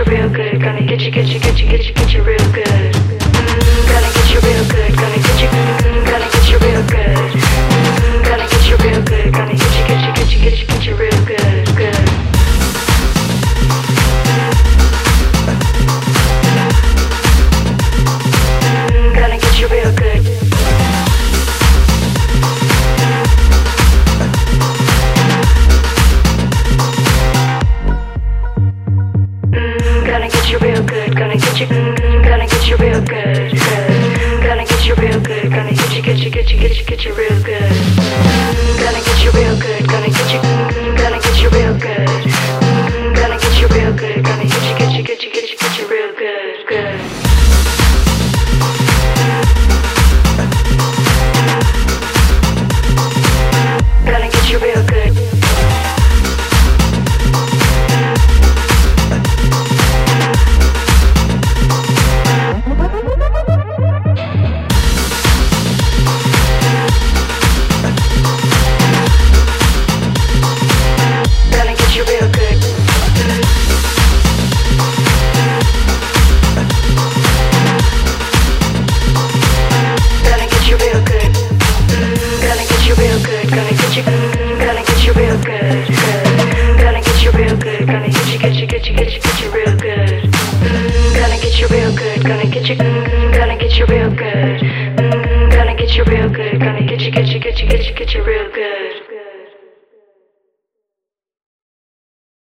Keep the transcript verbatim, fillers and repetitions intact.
you real good. Gonna get you, get you, get you, get you, get you real good. Mm, gonna get you real good. Gonna get you, mm, gonna get you real good. Mm, gonna get you real good. Gonna get you, get you, get you, get you, get you real good, good. Mm, gonna get you real good. Gonna get you real good, gonna get you, mm, gonna get you real good, good. Gonna get you real good, gonna get you, get you, get you, get you, get you real good. Mm, gonna get you real good, gonna get you, mm, gonna get you real good. Mm, gonna get you real good, gonna get you, get you, get you, get you, get you real good, good. Gonna get you real good. Gonna get you, mm, gonna get you real good, good. Gonna get you real good, gonna get you, get you, get you, get you, get you real good. Mm, gonna get you real good, gonna get you, mm, gonna get you real good. Mm, gonna get you real good, gonna get you, get you, get you, get you, get you real good.